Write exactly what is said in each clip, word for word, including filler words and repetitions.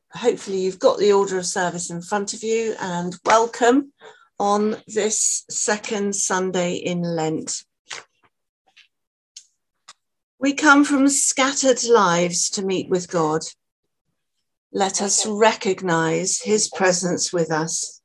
hopefully you've got the order of service in front of you, and welcome on this second Sunday in Lent. We come from scattered lives to meet with God. Let us recognize his presence with us.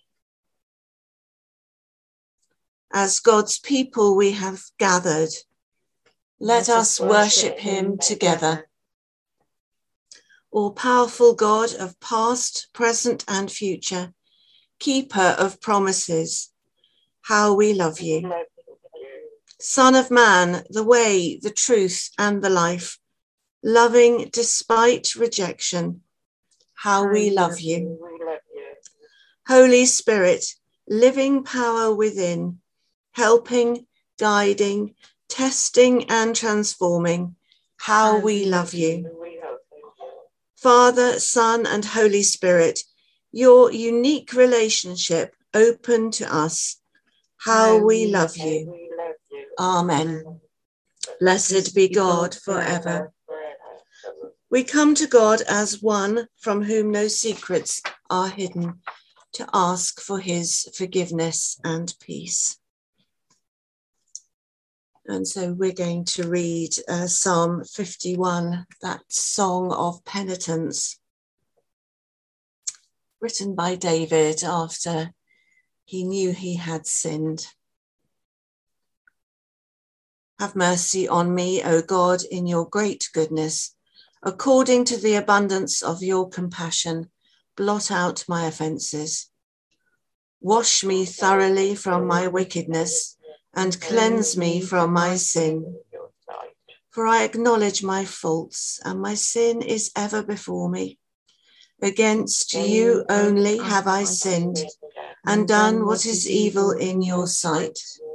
As God's people we have gathered. Let us worship him together. All-powerful God of past, present and future, keeper of promises, how we love you. Son of man, the way, the truth and the life, loving despite rejection, how we love you. Holy Spirit, living power within, helping, guiding, testing and transforming, how we love you. Father, Son and Holy Spirit, your unique relationship open to us, how we love you. Amen. Blessed be God forever. We come to God as one from whom no secrets are hidden, to ask for his forgiveness and peace. And so we're going to read uh, Psalm fifty-one, that song of penitence, written by David after he knew he had sinned. Have mercy on me, O God, in your great goodness. According to the abundance of your compassion, blot out my offences. Wash me thoroughly from my wickedness and cleanse me from my sin. For I acknowledge my faults, and my sin is ever before me. Against you only have I sinned and done what is evil in your sight,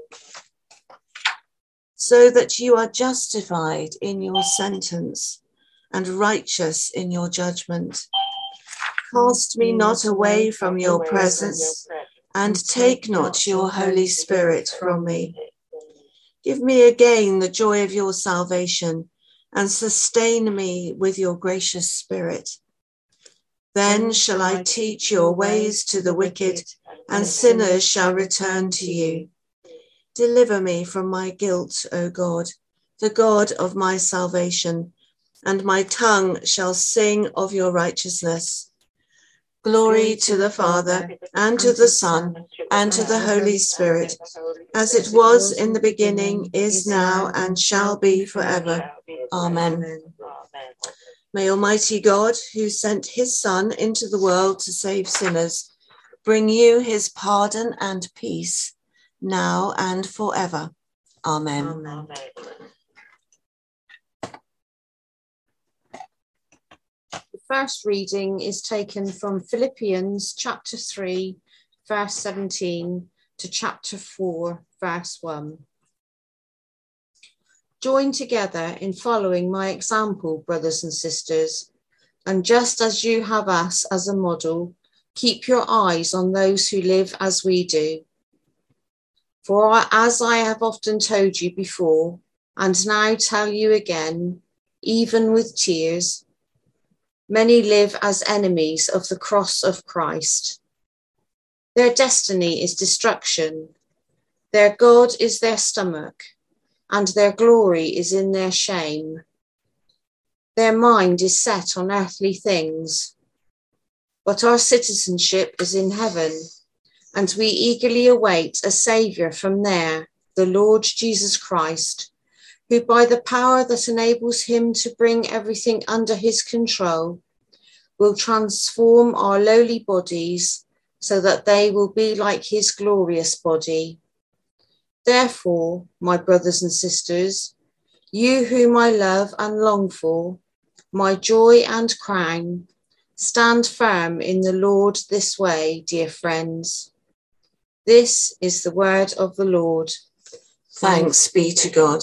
so that you are justified in your sentence and righteous in your judgment. Cast me not away from your presence, and take not your Holy Spirit from me. Give me again the joy of your salvation, and sustain me with your gracious Spirit. Then shall I teach your ways to the wicked, and sinners shall return to you. Deliver me from my guilt, O God, the God of my salvation, and my tongue shall sing of your righteousness. Glory to the Father, and to the Son, and to the Holy Spirit, as it was in the beginning, is now, and shall be forever. Amen. May Almighty God, who sent his Son into the world to save sinners, bring you his pardon and peace, now and forever. Amen. Amen. The first reading is taken from Philippians chapter three, verse seventeen to chapter four, verse one. Join together in following my example, brothers and sisters, and just as you have us as a model, keep your eyes on those who live as we do. For as I have often told you before, and now tell you again, even with tears, many live as enemies of the cross of Christ. Their destiny is destruction. Their God is their stomach, and their glory is in their shame. Their mind is set on earthly things, but our citizenship is in heaven, and we eagerly await a Saviour from there, the Lord Jesus Christ, who by the power that enables him to bring everything under his control, will transform our lowly bodies so that they will be like his glorious body. Therefore, my brothers and sisters, you whom I love and long for, my joy and crown, stand firm in the Lord this way, dear friends. This is the word of the Lord. Thanks be to God.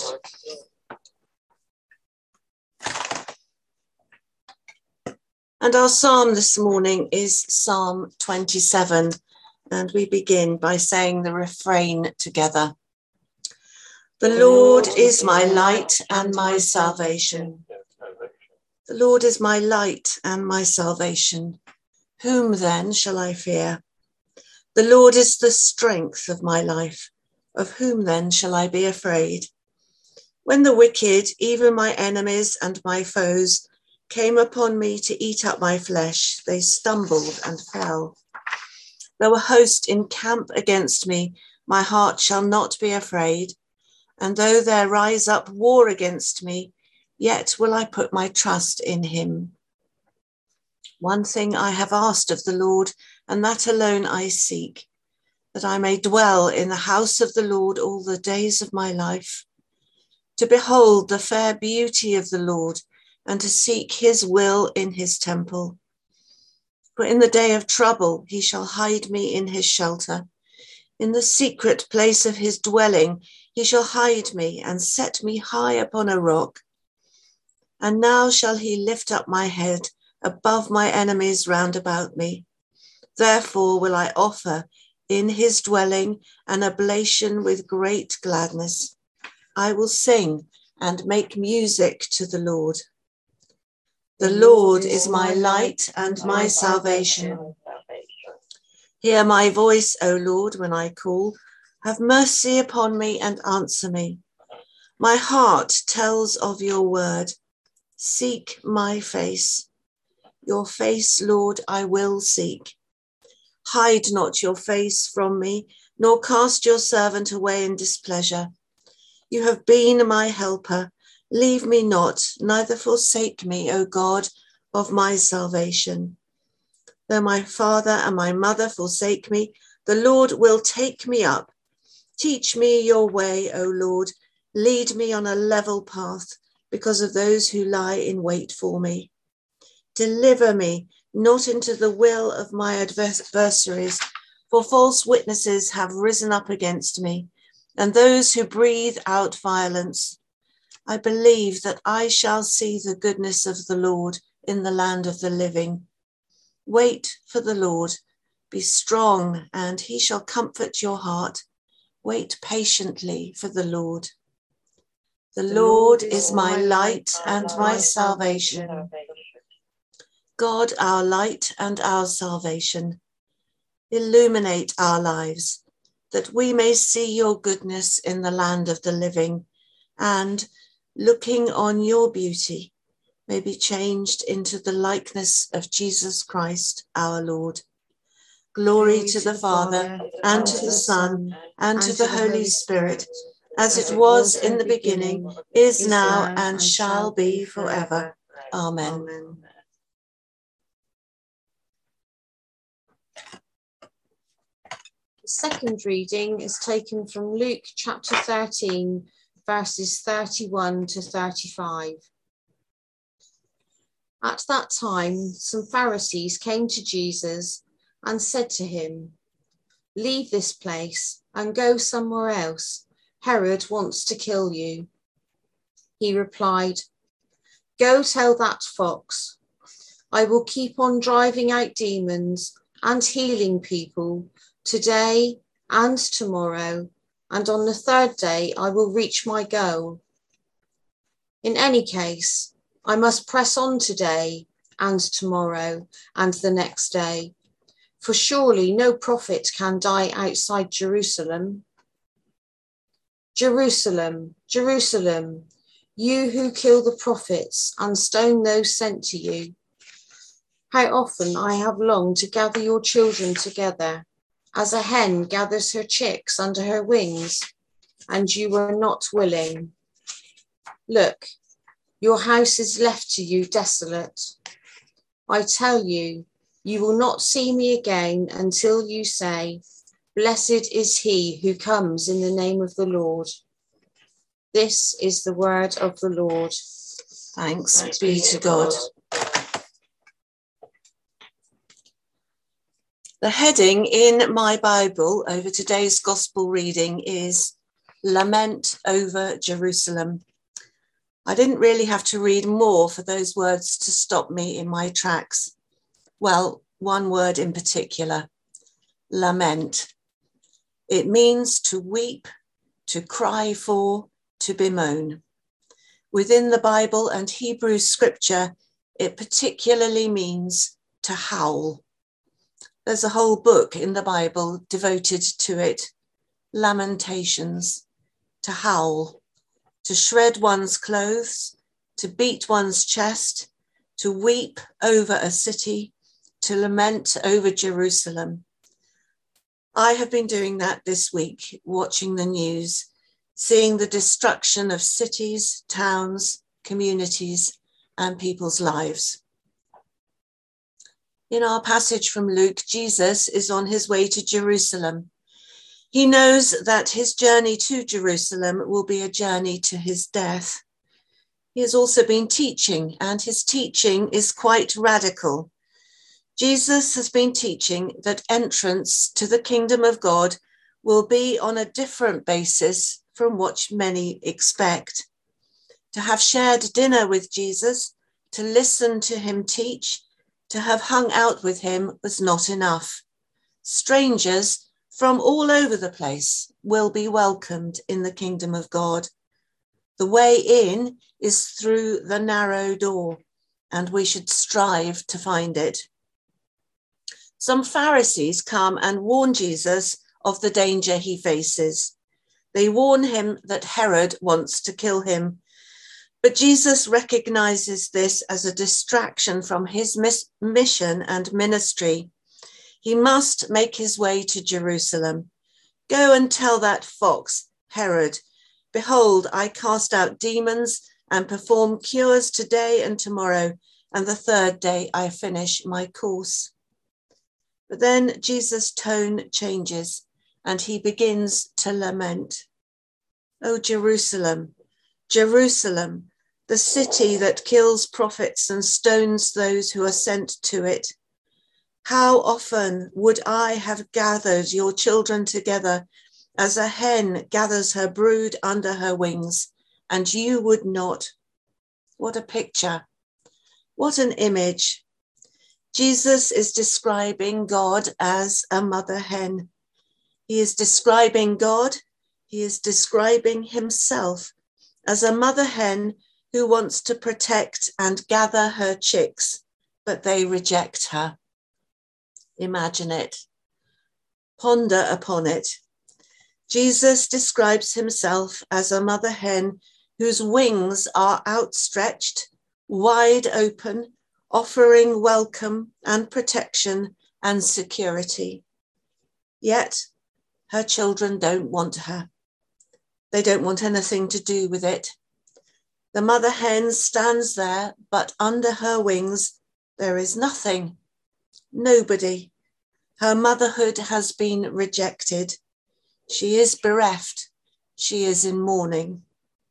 And our psalm this morning is Psalm twenty-seven, and we begin by saying the refrain together. The Lord is my light and my salvation. The Lord is my light and my salvation. Whom then shall I fear? The Lord is the strength of my life. Of whom then shall I be afraid? When the wicked, even my enemies and my foes, came upon me to eat up my flesh, they stumbled and fell. Though a host encamp against me, my heart shall not be afraid. And though there rise up war against me, yet will I put my trust in him. One thing I have asked of the Lord, and that alone I seek, that I may dwell in the house of the Lord all the days of my life, to behold the fair beauty of the Lord, and to seek his will in his temple. For in the day of trouble he shall hide me in his shelter. In the secret place of his dwelling he shall hide me and set me high upon a rock. And now shall he lift up my head above my enemies round about me. Therefore will I offer in his dwelling an oblation with great gladness. I will sing and make music to the Lord. The Lord is my light and my salvation. Hear my voice, O Lord, when I call. Have mercy upon me and answer me. My heart tells of your word. Seek my face. Your face, Lord, I will seek. Hide not your face from me, nor cast your servant away in displeasure. You have been my helper. Leave me not, neither forsake me, O God of my salvation. Though my father and my mother forsake me, the Lord will take me up. Teach me your way, O Lord. Lead me on a level path because of those who lie in wait for me. Deliver me not into the will of my adversaries, for false witnesses have risen up against me, and those who breathe out violence. I believe that I shall see the goodness of the Lord in the land of the living. Wait for the Lord. Be strong, and he shall comfort your heart. Wait patiently for the Lord. The Lord is my light and my salvation. God, our light and our salvation. Illuminate our lives, that we may see your goodness in the land of the living, and, looking on your beauty, may be changed into the likeness of Jesus Christ, our Lord. Glory, Glory to the Father, and to the Son, and to the Holy Spirit, as it was in the beginning, is now, and shall be forever. Amen. The second reading is taken from Luke chapter thirteen, verses thirty-one to thirty-five. At that time, some Pharisees came to Jesus and said to him, "Leave this place and go somewhere else. Herod wants to kill you." He replied, "Go tell that fox, I will keep on driving out demons and healing people today and tomorrow, and on the third day I will reach my goal. In any case, I must press on today and tomorrow and the next day, for surely no prophet can die outside Jerusalem. Jerusalem, Jerusalem, you who kill the prophets and stone those sent to you. How often I have longed to gather your children together, as a hen gathers her chicks under her wings, and you were not willing. Look, your house is left to you desolate. I tell you, you will not see me again until you say, 'Blessed is he who comes in the name of the Lord.'" This is the word of the Lord. Thanks, Thanks be to God. The heading in my Bible over today's gospel reading is Lament over Jerusalem. I didn't really have to read more for those words to stop me in my tracks. Well, one word in particular, lament. It means to weep, to cry for, to bemoan. Within the Bible and Hebrew scripture, it particularly means to howl. There's a whole book in the Bible devoted to it, Lamentations, to howl, to shred one's clothes, to beat one's chest, to weep over a city, to lament over Jerusalem. I have been doing that this week, watching the news, seeing the destruction of cities, towns, communities, and people's lives. In our passage from Luke, Jesus is on his way to Jerusalem. He knows that his journey to Jerusalem will be a journey to his death. He has also been teaching, and his teaching is quite radical. Jesus has been teaching that entrance to the kingdom of God will be on a different basis from what many expect. To have shared dinner with Jesus, to listen to him teach, to have hung out with him was not enough. Strangers from all over the place will be welcomed in the kingdom of God. The way in is through the narrow door, and we should strive to find it. Some Pharisees come and warn Jesus of the danger he faces. They warn him that Herod wants to kill him. But Jesus recognizes this as a distraction from his mis- mission and ministry. He must make his way to Jerusalem. Go and tell that fox, Herod, behold, I cast out demons and perform cures today and tomorrow, and the third day I finish my course. But then Jesus' tone changes and he begins to lament. Oh, Jerusalem, Jerusalem, the city that kills prophets and stones those who are sent to it. How often would I have gathered your children together as a hen gathers her brood under her wings, and you would not. What a picture. What an image. Jesus is describing God as a mother hen. He is describing God. He is describing himself as a mother hen who wants to protect and gather her chicks, but they reject her. Imagine it. Ponder upon it. Jesus describes himself as a mother hen whose wings are outstretched, wide open, offering welcome and protection and security. Yet her children don't want her. They don't want anything to do with it. The mother hen stands there, but under her wings, there is nothing, nobody. Her motherhood has been rejected. She is bereft. She is in mourning.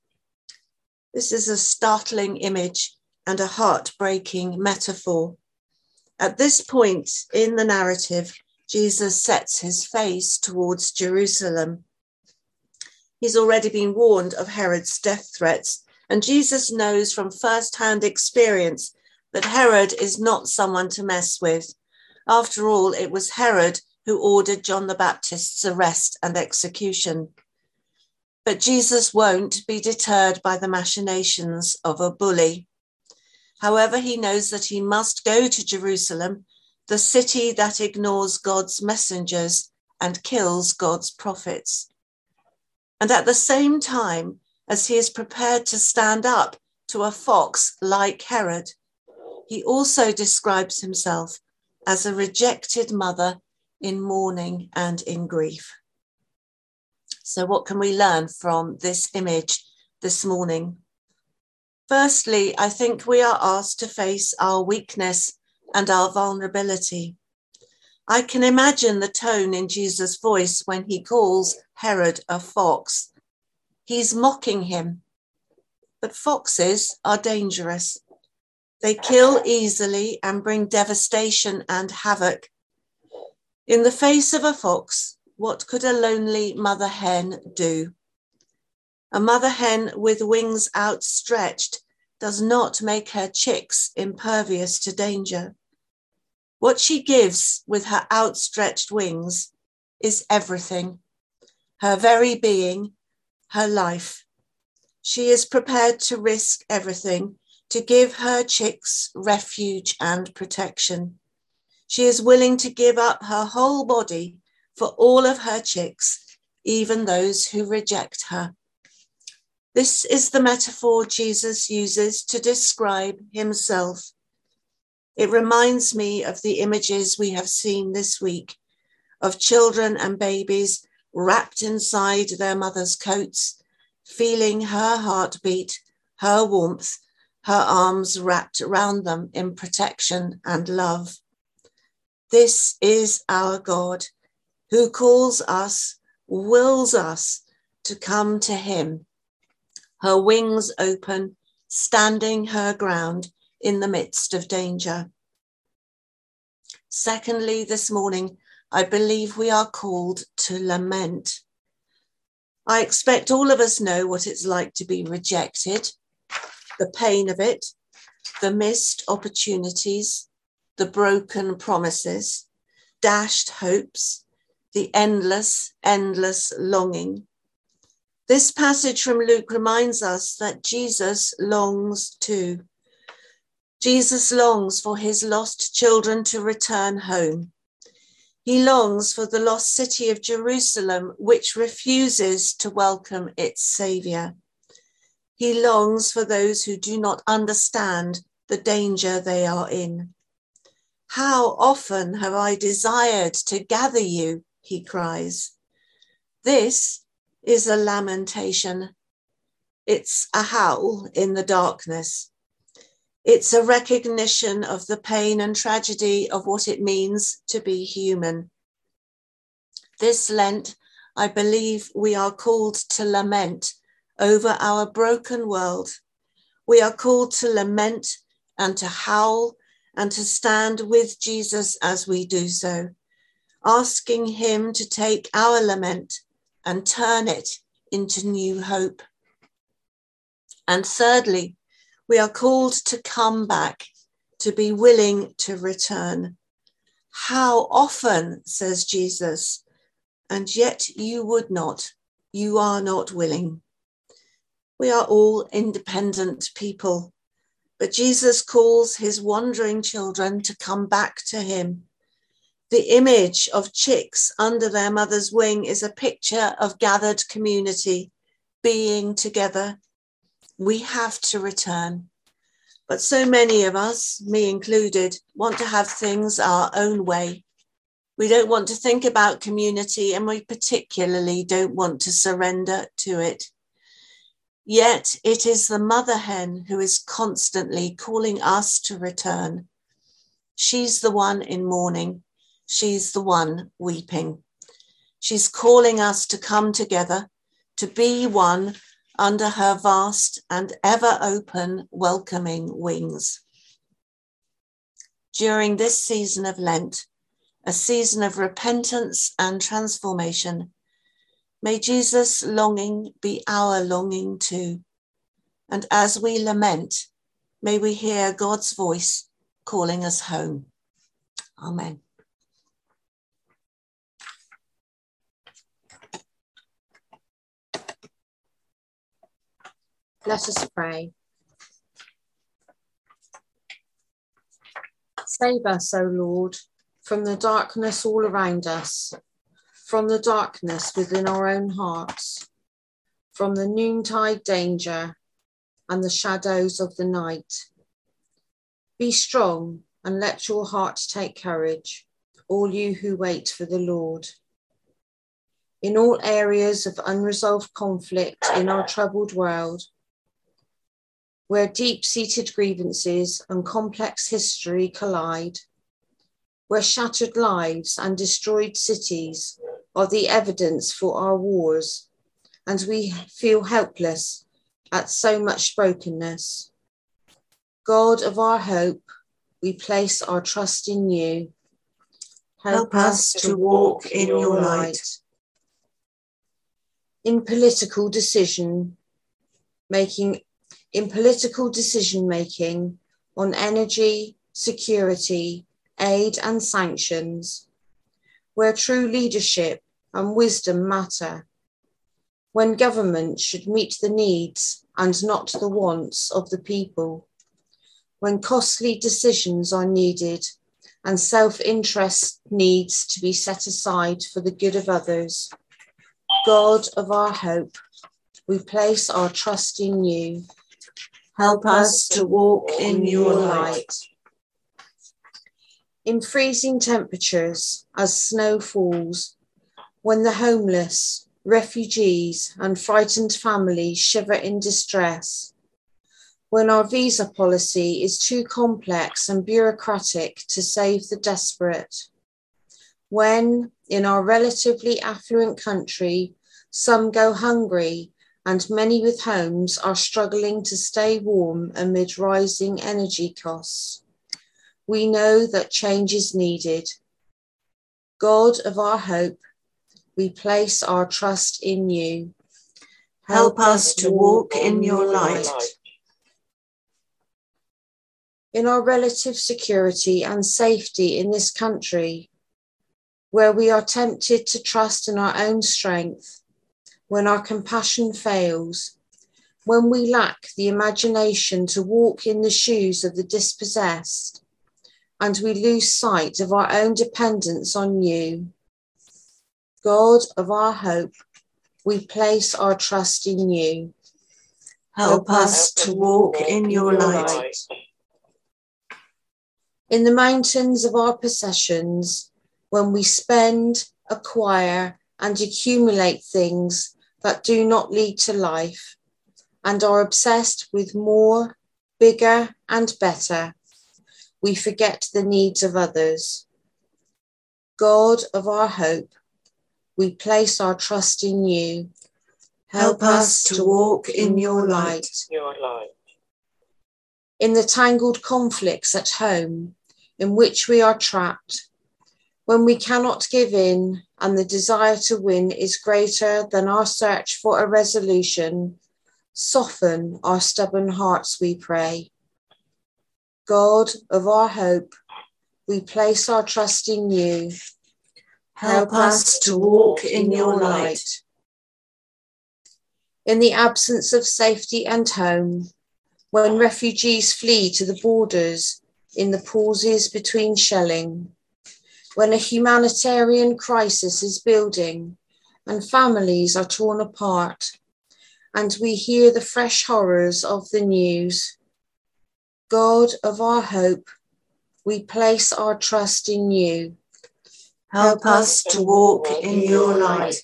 This is a startling image and a heartbreaking metaphor. At this point in the narrative, Jesus sets his face towards Jerusalem. He's already been warned of Herod's death threats, and Jesus knows from first-hand experience that Herod is not someone to mess with. After all, it was Herod who ordered John the Baptist's arrest and execution. But Jesus won't be deterred by the machinations of a bully. However, he knows that he must go to Jerusalem, the city that ignores God's messengers and kills God's prophets. And at the same time, as he is prepared to stand up to a fox like Herod, he also describes himself as a rejected mother in mourning and in grief. So what can we learn from this image this morning? Firstly, I think we are asked to face our weakness and our vulnerability. I can imagine the tone in Jesus' voice when he calls Herod a fox. He's mocking him. But foxes are dangerous. They kill easily and bring devastation and havoc. In the face of a fox, what could a lonely mother hen do? A mother hen with wings outstretched does not make her chicks impervious to danger. What she gives with her outstretched wings is everything, her very being, her life. She is prepared to risk everything to give her chicks refuge and protection. She is willing to give up her whole body for all of her chicks, even those who reject her. This is the metaphor Jesus uses to describe himself. It reminds me of the images we have seen this week of children and babies wrapped inside their mother's coats, feeling her heartbeat, her warmth, her arms wrapped around them in protection and love. This is our God, who calls us, wills us to come to him, her wings open, standing her ground in the midst of danger. Secondly, this morning, I believe we are called to lament. I expect all of us know what it's like to be rejected, the pain of it, the missed opportunities, the broken promises, dashed hopes, the endless, endless longing. This passage from Luke reminds us that Jesus longs too. Jesus longs for his lost children to return home. He longs for the lost city of Jerusalem, which refuses to welcome its Saviour. He longs for those who do not understand the danger they are in. How often have I desired to gather you, he cries. This is a lamentation. It's a howl in the darkness. It's a recognition of the pain and tragedy of what it means to be human. This Lent, I believe we are called to lament over our broken world. We are called to lament and to howl and to stand with Jesus as we do so, asking him to take our lament and turn it into new hope. And thirdly, we are called to come back, to be willing to return. How often, says Jesus, and yet you would not, you are not willing. We are all independent people, but Jesus calls his wandering children to come back to him. The image of chicks under their mother's wing is a picture of gathered community, being together. We have to return. But so many of us, me included, want to have things our own way. We don't want to think about community, and we particularly don't want to surrender to it. Yet it is the mother hen who is constantly calling us to return. She's the one in mourning. She's the one weeping. She's calling us to come together, to be one under her vast and ever open, welcoming wings. During this season of Lent, a season of repentance and transformation, may Jesus' longing be our longing too. And as we lament, may we hear God's voice calling us home. Amen. Let us pray. Save us, O Lord, from the darkness all around us, from the darkness within our own hearts, from the noontide danger and the shadows of the night. Be strong and let your heart take courage, all you who wait for the Lord. In all areas of unresolved conflict in our troubled world, where deep-seated grievances and complex history collide, where shattered lives and destroyed cities are the evidence for our wars, and we feel helpless at so much brokenness. God of our hope, we place our trust in you. Help us to walk in your light. In political decision making, in political decision making on energy, security, aid and sanctions, where true leadership and wisdom matter, when government should meet the needs and not the wants of the people, when costly decisions are needed and self-interest needs to be set aside for the good of others. God of our hope, we place our trust in you. Help us to walk in your light. In freezing temperatures, as snow falls, when the homeless, refugees, and frightened families shiver in distress, when our visa policy is too complex and bureaucratic to save the desperate, when, in our relatively affluent country, some go hungry and many with homes are struggling to stay warm amid rising energy costs, we know that change is needed. God of our hope, we place our trust in you. Help us to walk in your light. In our relative security and safety in this country, where we are tempted to trust in our own strength, when our compassion fails, when we lack the imagination to walk in the shoes of the dispossessed, and we lose sight of our own dependence on you. God of our hope, we place our trust in you. Help us to walk in your light. In the mountains of our possessions, when we spend, acquire, and accumulate things that do not lead to life, and are obsessed with more, bigger, and better, we forget the needs of others. God of our hope, we place our trust in you. Help us to walk in your light. In the tangled conflicts at home in which we are trapped, when we cannot give in and the desire to win is greater than our search for a resolution, soften our stubborn hearts, we pray. God of our hope, we place our trust in you. Help us to walk in your light. In the absence of safety and home, when refugees flee to the borders in the pauses between shelling, when a humanitarian crisis is building and families are torn apart, and we hear the fresh horrors of the news, God of our hope, we place our trust in you. Help us to walk in your light.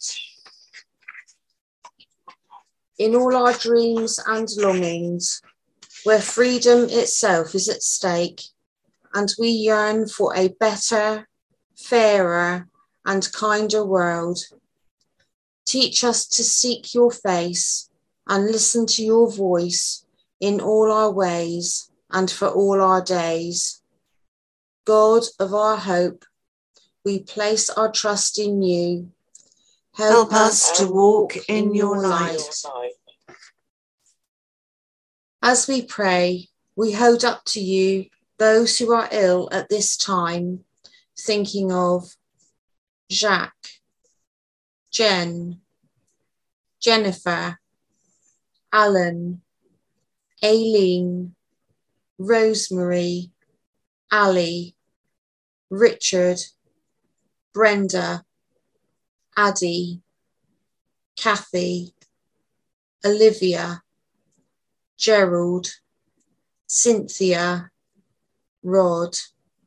In all our dreams and longings, where freedom itself is at stake, and we yearn for a better, fairer, and kinder world, teach us to seek your face and listen to your voice in all our ways and for all our days. God of our hope, we place our trust in you. Help us to walk in your light. As we pray, we hold up to you those who are ill at this time, thinking of Jacques, Jen, Jennifer, Alan, Aileen, Rosemary, Ali, Richard, Brenda, Addie, Kathy, Olivia, Gerald, Cynthia, Rod,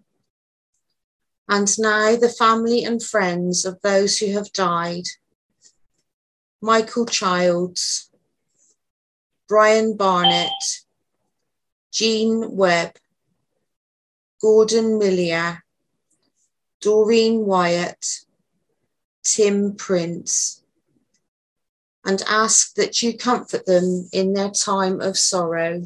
and now the family and friends of those who have died: Michael Childs, Brian Barnett, Jean Webb, Gordon Millier, Doreen Wyatt, Tim Prince, and ask that you comfort them in their time of sorrow.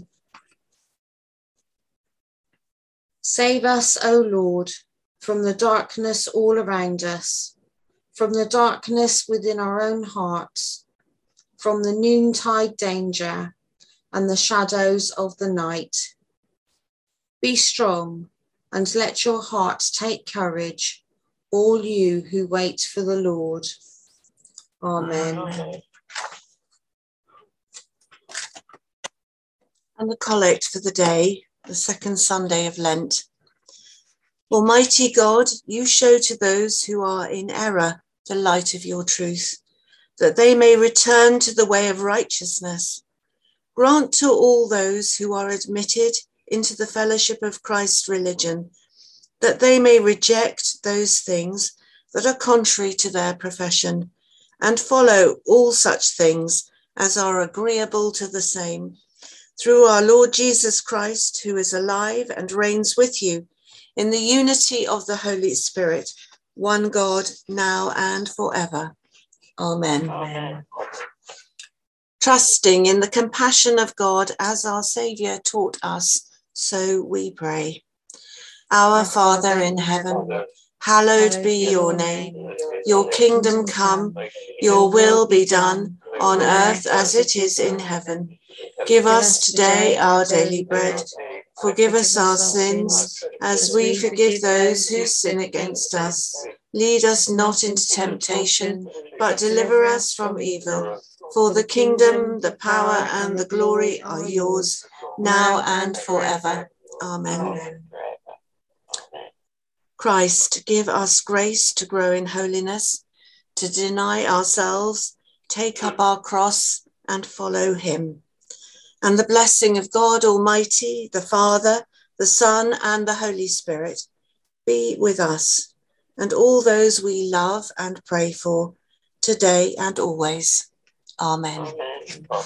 Save us, O Lord, from the darkness all around us, from the darkness within our own hearts, from the noontide danger and the shadows of the night. Be strong and let your hearts take courage, all you who wait for the Lord. Amen. Amen. And the collect for the day. the second Sunday of Lent. Almighty God, you show to those who are in error the light of your truth, that they may return to the way of righteousness. Grant to all those who are admitted into the fellowship of Christ's religion, that they may reject those things that are contrary to their profession, and follow all such things as are agreeable to the same. Through our Lord Jesus Christ, who is alive and reigns with you, in the unity of the Holy Spirit, one God, now and forever. Amen. Amen. Trusting in the compassion of God as our Saviour taught us, so we pray. Our Father in heaven, hallowed be your name. Your kingdom come, your will be done, on earth as it is in heaven. Give us today our daily bread. Forgive us our sins, as we forgive those who sin against us. Lead us not into temptation, but deliver us from evil. For the kingdom, the power, and the glory are yours, now and forever. Amen. Christ, give us grace to grow in holiness, to deny ourselves, take up our cross, and follow him. And the blessing of God Almighty, the Father, the Son, and the Holy Spirit be with us and all those we love and pray for today and always. Amen. Amen.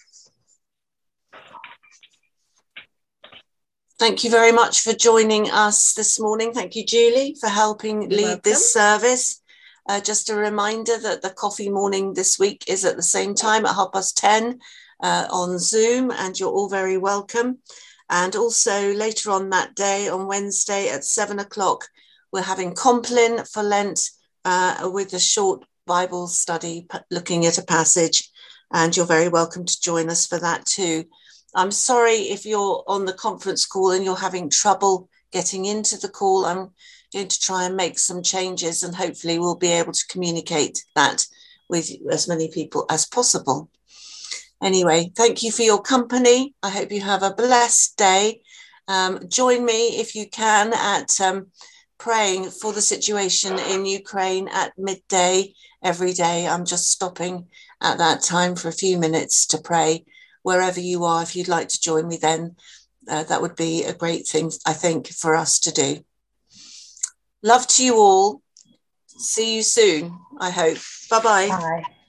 Thank you very much for joining us this morning. Thank you, Julie, for helping You're lead welcome. This service. Uh, just a reminder that the coffee morning this week is at the same time at half past ten. Uh, on Zoom, and you're all very welcome. And also later on that day, on Wednesday at seven o'clock, we're having Compline for Lent uh, with a short Bible study looking at a passage, and you're very welcome to join us for that too. I'm sorry if you're on the conference call and you're having trouble getting into the call. I'm going to try and make some changes, and hopefully we'll be able to communicate that with as many people as possible. Anyway, thank you for your company. I hope you have a blessed day. Um, join me if you can at um, praying for the situation in Ukraine at midday every day. I'm just stopping at that time for a few minutes to pray. Wherever you are, if you'd like to join me then, uh, that would be a great thing, I think, for us to do. Love to you all. See you soon, I hope. Bye-bye. Bye.